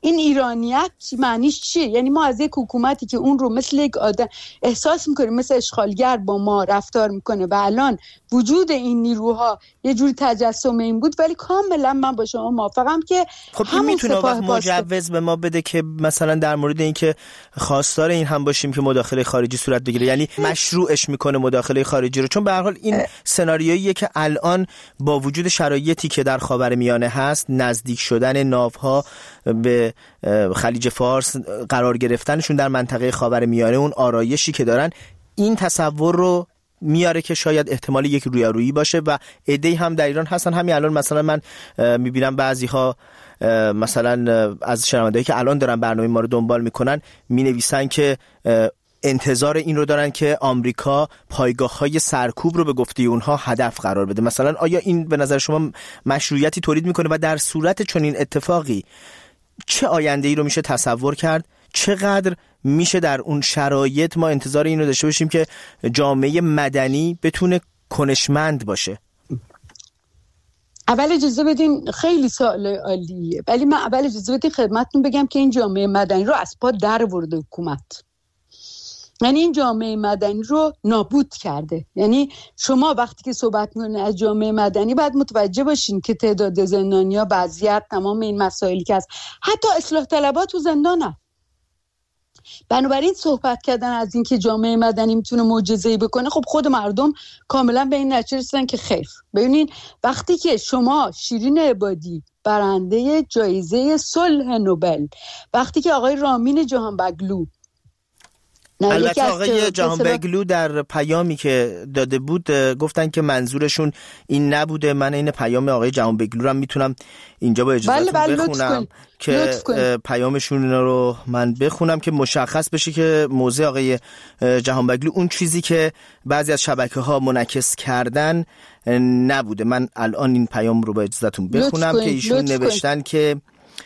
این ایرانیت معنیش چیه؟ یعنی ما از یک حکومتی که اون رو مثل یک آدم احساس میکنیم مثل اشغالگر با ما رفتار میکنه و الان وجود این نیروها یه جوری تجسم این بود، ولی کاملا من با شما موافقم که خب این میتونه وقت مجوز به ما بده که مثلا در مورد این که خواستار این هم باشیم که مداخله خارجی صورت بگیره، یعنی مشروعش میکنه مداخله خارجی رو، چون به هر حال این سناریوییه که الان با وجود شرایطی که در خاورمیانه هست، نزدیک شدن ناوها به خلیج فارس، قرار گرفتنشون در منطقه خاورمیانه، اون آرایشی که دارن، این تصور رو میاره که شاید احتمال یک رویارویی باشه و عده‌ای هم در ایران هستن. همین الان مثلا من میبینم بعضی ها مثلا از شنوندهایی که الان دارن برنامه ما رو دنبال میکنن مینویسن که انتظار این رو دارن که آمریکا پایگاه‌های سرکوب رو به گفته اونها هدف قرار بده. مثلا آیا این به نظر شما مشروعیتی تولید میکنه و در صورت چنین اتفاقی چه آینده‌ای رو میشه تصور کرد؟ چقدر میشه در اون شرایط ما انتظار این رو داشته باشیم که جامعه مدنی بتونه کنشمند باشه؟ اول اجازه بدین، خیلی سوال عالیه، ولی من اول اجازه بدین خدمتتون بگم که این جامعه مدنی رو از پا در برده حکومت. یعنی این جامعه مدنی رو نابود کرده. یعنی شما وقتی که صحبت می‌کنید از جامعه مدنی باید متوجه باشین که تعداد زندانیا، وضعیت، تمام این مسائلی که هست، حتی اصلاح طلبات تو زندانن. بنابراین صحبت کردن از این که جامعه مدنی میتونه معجزه‌ای بکنه، خب خود مردم کاملا به این نتیجه رسیدن که خیر. ببینین وقتی که شما شیرین عبادی برنده جایزه صلح نوبل، وقتی که آقای رامین جهانبگلو، البته آقای جهانبگلو در پیامی که داده بود گفتن که منظورشون این نبوده. من این پیام آقای جهانبگلو رو میتونم اینجا با اجازهتون بخونم که پیامشون رو من بخونم که مشخص بشه که موضع آقای جهانبگلو اون چیزی که بعضی از شبکه‌ها منعکس کردن نبوده. من الان این پیام رو با اجازهتون بخونم که ایشون نوشتن که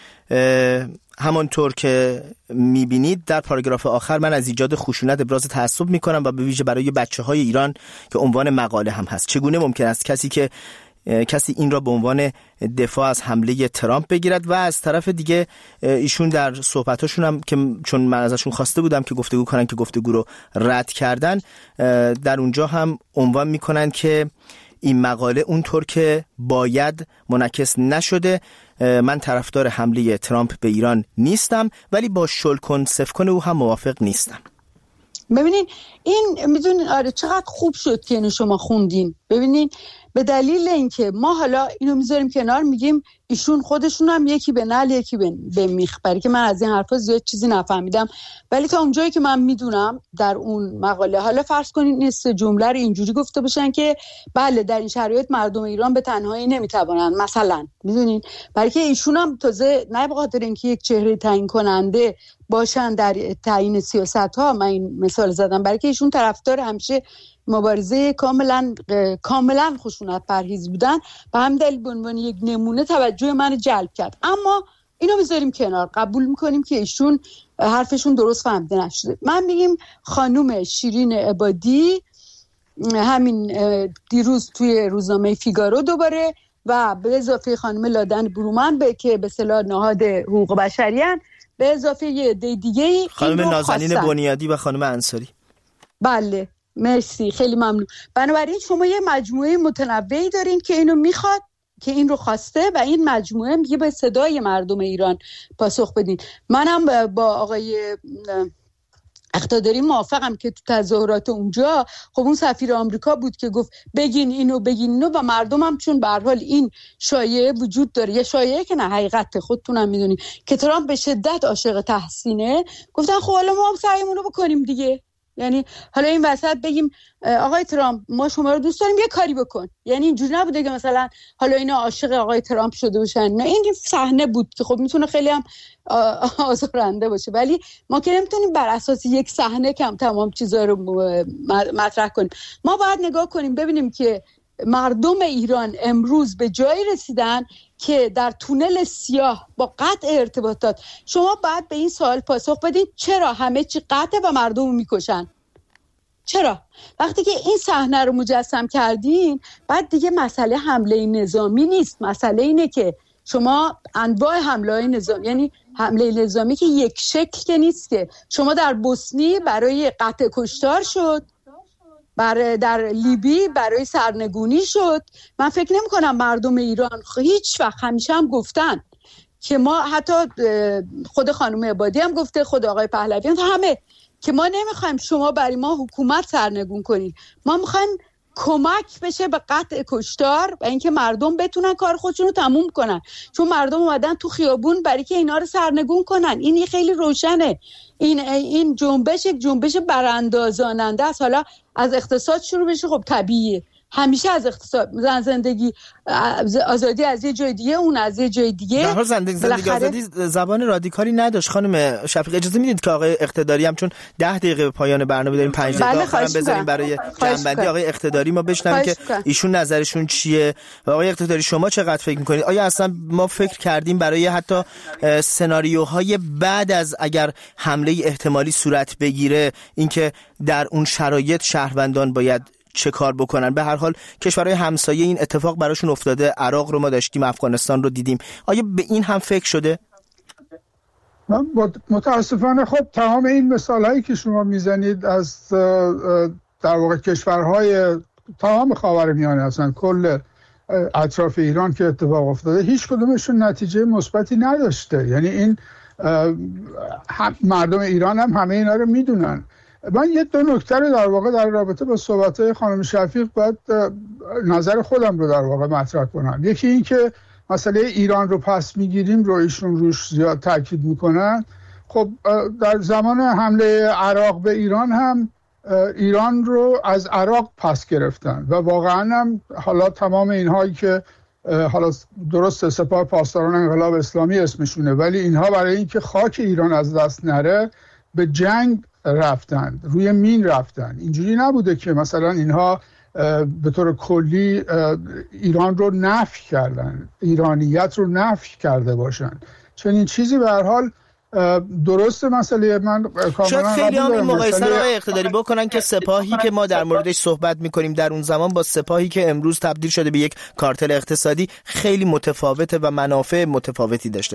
همانطور که میبینید در پاراگراف آخر من از ایجاد خشونت ابراز تعصب میکنم و به ویژه برای بچه‌های ایران که عنوان مقاله هم هست. چگونه ممکن است کسی این را به عنوان دفاع از حمله ترامپ بگیرد؟ و از طرف دیگه ایشون در صحبتاشون هم که چون من ازشون خواسته بودم که گفتگو کنن که گفتگو رو رد کردن، در اونجا هم عنوان میکنن که این مقاله اونطور که باید منعکس نشده. من طرفدار حمله ترامپ به ایران نیستم، ولی با شلکن سفکن او هم موافق نیستم. ببینین این میدونین آره چقدر خوب شد که اینو شما خوندین. ببینین به دلیل اینکه ما حالا اینو میذاریم کنار، میگیم ایشون خودشون هم یکی به نعل یکی به میخ، برای که من از این حرفا زیاد چیزی نفهمیدم، ولی تا اونجایی که من میدونم در اون مقاله، حالا فرض کنین این سه جمله رو اینجوری گفته باشن که بله در این شرایط مردم ایران به تنهایی نمیتوانند، مثلا میدونین، برای که ایشون هم تازه نه به خاطر اینکه یک چهره تعیین کننده باشن در تعیین سیاست‌ها، من این مثال زدم، برای که ایشون طرفدار همیشه مبارزه کاملا خشونت پرهیز بودن، به همین دلیل به عنوان یک نمونه توجه من جلب کرد. اما اینو بذاریم کنار، قبول میکنیم که ایشون حرفشون درست فهمیده نشده. من میگم خانم شیرین عبادی همین دیروز توی روزنامه فیگارو دوباره و به اضافه خانم لادن برومن که به اصطلاح نهاد حقوق بشریان، به اضافه یه عده دیگه خانم نازنین بنیادی و خانم انصاری. بله مرسی، خیلی ممنون. بنابراین شما یه مجموعه متنوعی دارین که اینو میخواد، که این رو خواسته، و این مجموعه میگه به صدای مردم ایران پاسخ بدین. منم با آقای اقتداری موافقم که تو تظاهرات اونجا خب اون سفیر آمریکا بود که گفت بگین اینو بگین اینو، و مردم هم چون به هر حال این شایعه وجود داره، یه شایعه که نه حقیقت خودتونم میدونین که ترامپ به شدت عاشق تحسینه، گفتن خب حالا ما هم سعیمون رو بکنیم دیگه. یعنی حالا این وسط بگیم آقای ترامپ ما شما رو دوست داریم یه کاری بکن، یعنی اینجوری نبوده که مثلا حالا اینا عاشق آقای ترامپ شده باشن، نه این صحنه بود که خب میتونه خیلی هم آزارنده باشه، ولی ما که نمیتونیم بر اساس یک صحنه کم تمام چیزا رو مطرح کنیم. ما باید نگاه کنیم ببینیم که مردم ایران امروز به جایی رسیدن که در تونل سیاه با قطع ارتباطات شما باید به این سوال پاسخ بدید چرا همه چی قطعه و مردم رو میکشن؟ چرا؟ وقتی که این صحنه رو مجسم کردین، بعد دیگه مسئله حمله نظامی نیست، مسئله اینه که شما انواع حمله نظامی، یعنی حمله نظامی که یک شکل که نیست، که شما در بوسنی برای قطع کشتار شد، در لیبی برای سرنگونی شد. من فکر نمی کنم مردم ایران هیچ وقت، همیشه هم گفتن که ما، حتی خود خانم عبادی هم گفته، خود آقای پهلوی هم، همه، که ما نمیخوایم شما برای ما حکومت سرنگون کنید، ما میخوایم کمک بشه به قطع کشتار و اینکه مردم بتونن کار خودشون رو تموم کنن، چون مردم اومدن تو خیابون برای که اینا رو سرنگون کنن. این خیلی روشنه. این جنبش یک جنبش براندازاننده است. حالا از اقتصاد شروع بشه، خب طبیعیه، همیشه از اقتصاد، زندگی آزادی از یه جای دیگه، اون از یه جای دیگه. در حال زندگی آزادی زبان رادیکالی نداشت. خانم شفیق اجازه میدید که آقای اقتداری هم، چون 10 دقیقه به پایان برنامه داریم، 5 دقیقه آخرام بذاریم برای جنبندی آقای اقتداری ما بشنویم که ایشون نظرشون چیه. و آقای اقتداری شما چقدر فکر میکنید؟ آیا اصلا ما فکر کردیم برای حتی سناریوهای بعد از اگر حمله احتمالی صورت بگیره، اینکه در اون شرایط شهروندان باید چه کار بکنن؟ به هر حال کشورهای همسایه این اتفاق براشون افتاده، عراق رو ما داشتیم، افغانستان رو دیدیم. آیا به این هم فکر شده؟ متاسفانه خب تمام این مثالهایی که شما میزنید از در واقع کشورهای تمام خاورمیانه، اصلا کل اطراف ایران که اتفاق افتاده، هیچ کدومشون نتیجه مثبتی نداشته. یعنی این مردم ایران هم همه اینا رو میدونن. من یه دو نکته رو در واقع در رابطه با صحبت خانم شفیق باید نظر خودم رو در واقع مطرح کنم. یکی این که مسئله ایران رو پس میگیریم رو ایشون روش زیاد تاکید میکنن. خب در زمان حمله عراق به ایران هم ایران رو از عراق پس گرفتن و واقعا هم حالا تمام اینهایی که حالا درست سپاه پاسداران انقلاب اسلامی اسمشونه، ولی اینها برای اینکه خاک ایران از دست نره به جنگ رفتن، روی مین رفتن. اینجوری نبوده که مثلا اینها به طور کلی ایران رو نفی کردن، ایرانیت رو نفی کرده باشن. چنین چیزی به هر حال درست. مسئله من کاملا شاید خیلی هم این مقایسه رو اقتداری بکنن که سپاهی که ما در موردش صحبت میکنیم در اون زمان با سپاهی که امروز تبدیل شده به یک کارتل اقتصادی خیلی متفاوته و منافع متفاوتی داشته.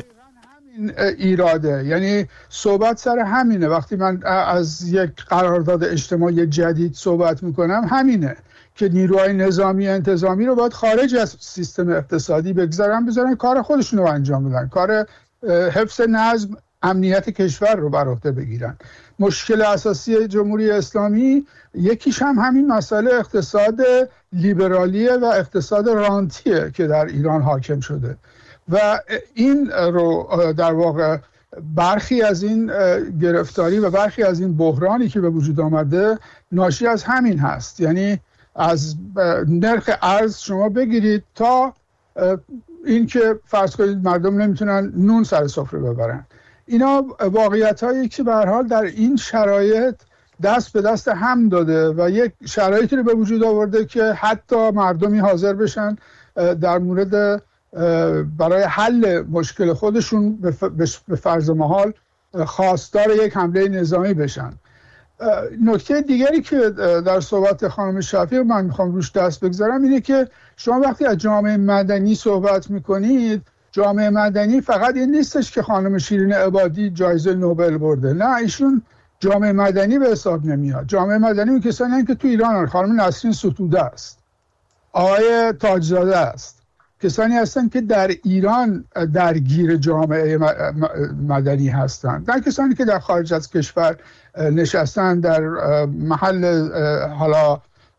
ایراده، یعنی صحبت سر همینه. وقتی من از یک قرارداد اجتماعی جدید صحبت میکنم، همینه که نیروهای نظامی انتظامی رو باید خارج از سیستم اقتصادی بذارن کار خودشون رو انجام بدن، کار حفظ نظم امنیت کشور رو بر عهده بگیرن. مشکل اساسی جمهوری اسلامی یکیش هم همین مسئله اقتصاد لیبرالیه و اقتصاد رانتیه که در ایران حاکم شده و این رو در واقع برخی از این گرفتاری و برخی از این بحرانی که به وجود آمده ناشی از همین هست. یعنی از نرخ ارز شما بگیرید تا این که فرض کنید مردم نمیتونن نون سر سفره ببرن. اینا واقعیت هایی که به هر حال در این شرایط دست به دست هم داده و یک شرایطی رو به وجود آورده که حتی مردمی حاضر بشن در مورد برای حل مشکل خودشون به فرض محال خواستار یک حمله نظامی بشن. نکته دیگری که در صحبت خانم شفیق من میخوام روش دست بگذارم اینه که شما وقتی از جامعه مدنی صحبت میکنید، جامعه مدنی فقط این نیستش که خانم شیرین عبادی جایزه نوبل برده، نه، ایشون جامعه مدنی به حساب نمیاد. جامعه مدنی اون کسانی هستند که تو ایران، خانم نسرین ستوده است، آقای تاجزاده است، کسانی هستند که در ایران درگیر جامعه مدنی هستند، نه کسانی که در خارج از کشور نشستن در محل حالا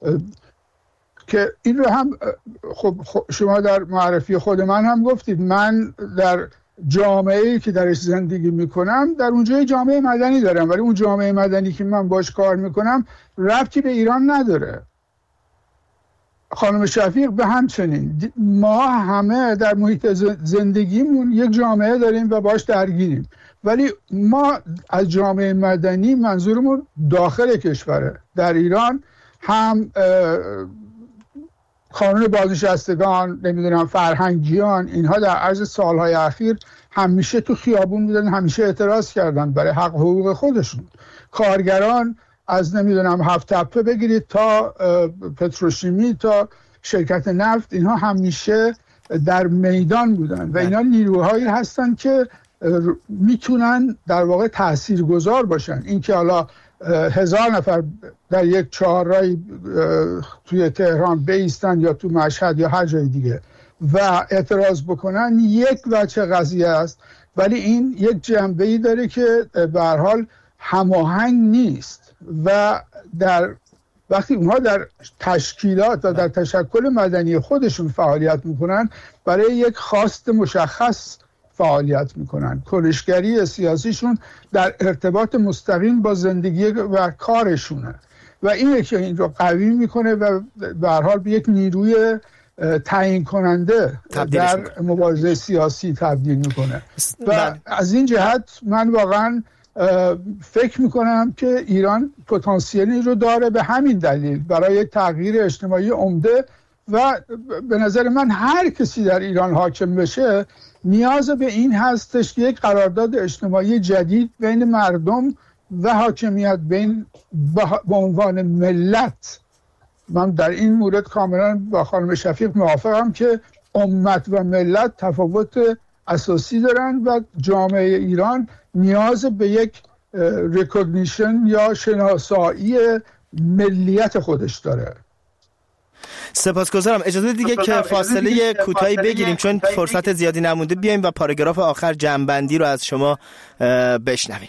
که این رو هم خب شما در معرفی خود من هم گفتید. من در جامعه‌ای که درش زندگی میکنم در اونجا جامعه مدنی دارم، ولی اون جامعه مدنی که من باش کار میکنم ربطی به ایران نداره. خانم شفیق به همچنین. ما همه در محیط زندگیمون یک جامعه داریم و باش درگیریم، ولی ما از جامعه مدنی منظورمون داخل کشوره. در ایران هم کانون بازنشستگان، نمیدونم فرهنگیان، اینها در عرض سالهای اخیر همیشه تو خیابون بودن، همیشه اعتراض کردن برای حق حقوق خودشون. کارگران از نمیدونم هفت تپه بگیرید تا پتروشیمی تا شرکت نفت، اینها همیشه در میدان بودن و اینا نیروهایی هستن که میتونن در واقع تاثیرگذار باشن. این که حالا 1000 نفر در یک چهارراهی توی تهران بایستن یا تو مشهد یا هر جای دیگه و اعتراض بکنن یک وجه قضیه است، ولی این یک جنبه‌ای داره که به هر حال هماهنگ نیست و وقتی اونها در تشکیلات و در تشکل مدنی خودشون فعالیت میکنن برای یک خواست مشخص فعالیت میکنن. کنشگری سیاسیشون در ارتباط مستقیم با زندگی و کارشونه و اینه که این رو قوی میکنه و به هر حال به یک نیروی تعیین کننده در مبارزه سیاسی تبدیل میکنه. و از این جهت من واقعا فکر میکنم که ایران پتانسیلی رو داره به همین دلیل برای تغییر اجتماعی عمده و به نظر من هر کسی در ایران حاکم بشه نیاز به این هستش که یک قرارداد اجتماعی جدید بین مردم و حاکمیت به عنوان ملت. من در این مورد کاملا با خانم شفیق موافقم که امت و ملت تفاوت اساسی دارن و جامعه ایران نیاز به یک ریکگنیشن یا شناسایی ملیت خودش داره. سپاسگزارم. اجازه دیگه که فاصله کوتاهی بگیریم چون فرصت زیادی نمونده، بیایم و پاراگراف آخر جمع‌بندی رو از شما بشنویم.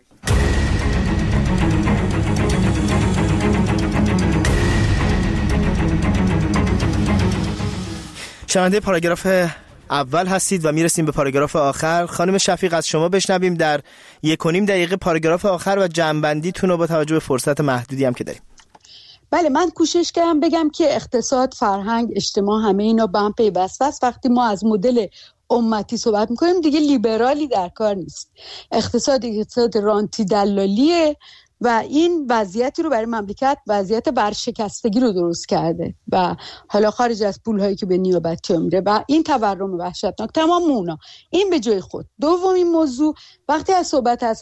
شنونده پاراگراف اول هستید و میرسیم به پاراگراف آخر. خانم شفیق از شما بشنویم در 1.5 دقیقه پاراگراف آخر و جمع‌بندیتون رو با توجه به فرصت محدودی هم که داریم. بله، من کوشش کردم بگم که اقتصاد، فرهنگ، اجتماع همه اینا با هم پیوسته است. وقتی ما از مدل امتی صحبت میکنیم دیگه لیبرالی در کار نیست. اقتصاد رانتی دلالیه و این وضعیتی رو برای مملکت وضعیت برشکستگی رو درست کرده و حالا خارج از پولهایی که به نیابتی میره و این تورم وحشتناک، تمام اونا این به جای خود. دومین موضوع، وقتی از صحبت از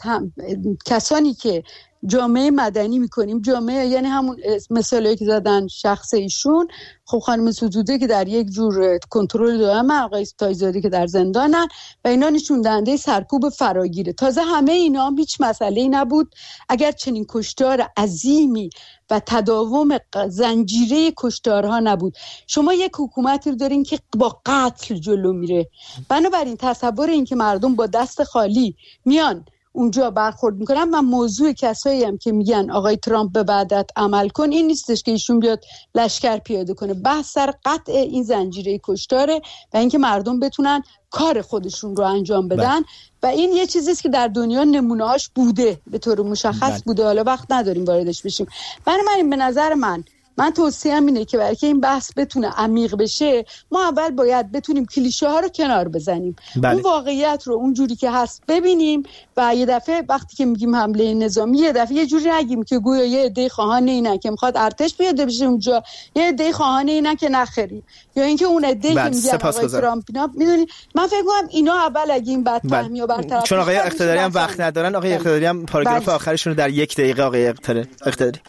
کسانی که جامعه مدنی میکنیم، جامعه یعنی همون مثالی که زدن شخص ایشون، خب خانم ستوده که در یک جور کنترل دائم، آقای تایزادی که در زندانن و اینا نشون دهنده سرکوب فراگیره. تازه همه اینا هیچ مسئله‌ای نبود اگر چنین کشتار عظیمی و تداوم زنجیره کشتارها نبود. شما یک حکومتی رو دارین که با قتل جلو میره، بنابراین تصور این که مردم با دست خالی میان اونجا برخورد میکنن و موضوع کسایی هم که میگن آقای ترامپ به وعدت عمل کن این نیستش که ایشون بیاد لشکر پیاده کنه. بحث سر قطع این زنجیره کشتاره و اینکه مردم بتونن کار خودشون رو انجام بدن و این یه چیزیست که در دنیا نمونه‌هاش بوده، به طور مشخص بوده، حالا وقت نداریم واردش بشیم. بنابراین به نظر من توصیه‌ام اینه که برای که این بحث بتونه عمیق بشه ما اول باید بتونیم کلیشه ها رو کنار بزنیم، اون واقعیت رو اون جوری که هست ببینیم و یه دفعه وقتی که میگیم حمله نظامی یه دفعه یه جوری نگیم که گویا یه عده خواهان اینن که میخواد ارتش بیاد بشه اونجا، یه عده خواهان اینن که نخری، یا اینکه اون عده که میگن آقای ترامپ اینا. میدونید من فکر می‌کنم اینا اول اگه این بدفهمی رو برطرف، چون آقای اقتداری هم وقت ندارن، آقای اقتداری هم پاراگراف آخرشون رو در 1 دقیقه آقای اقتداری.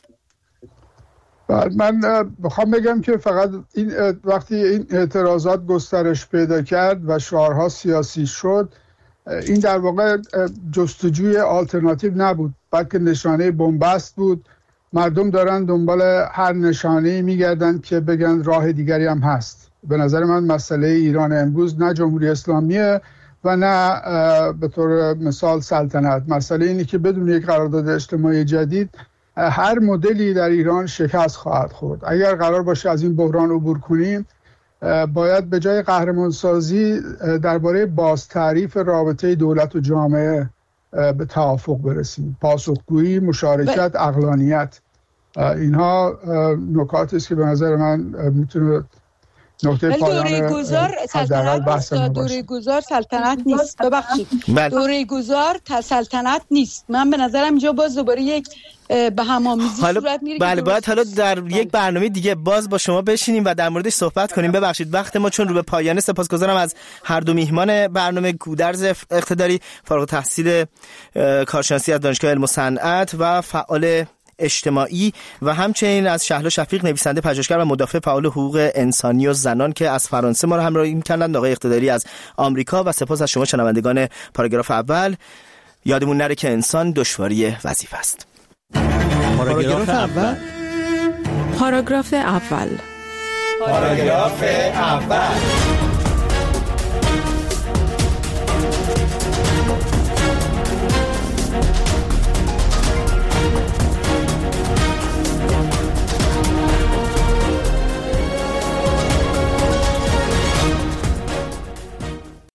من بخوام بگم که فقط وقتی این اعتراضات گسترش پیدا کرد و شعارها سیاسی شد، این در واقع جستجوی آلترناتیو نبود بلکه نشانه بنبست بود. مردم دارن دنبال هر نشانه‌ای میگردن که بگن راه دیگری هم هست. به نظر من مسئله ایران امروز نه جمهوری اسلامیه و نه به طور مثال سلطنت. مسئله اینه که بدون یک قرارداد اجتماعی جدید هر مدلی در ایران شکست خواهد خورد. اگر قرار باشه از این بحران عبور کنیم باید به جای قهرمانسازی درباره بازتعریف رابطه دولت و جامعه به توافق برسیم. پاسخگویی، مشارکت، عقلانیت، اینها نکاتی است که به نظر من میتونه نقطه پایان دوره گذار سلطنت نیست. ببخشید، دوره گذار سلطنت نیست. من به نظرم اینجا باز دوباره یک به همامیزی صورت میره. بله، باید حالا در یک برنامه دیگه باز با شما بشینیم و در موردش صحبت کنیم. ببخشید وقت ما چون رو به پایانه. سپاسگزارم از هر دو میهمان برنامه، گودرز اقتداری فارغ التحصیل کارشناسی از دانشگاه علم و صنعت و فعال اجتماعی و همچنین از شهلا شفیق، نویسنده، پژوهشگر و مدافع فعال حقوق انسانی و زنان که از فرانسه ما رو همراهی می‌کردند، آقای اقتداری از آمریکا و سپاس از شما شنوندگان پاراگراف اول. یادمون نره که انسان دشواری وظیفه است. پاراگراف اول. پاراگراف اول. پاراگراف اول.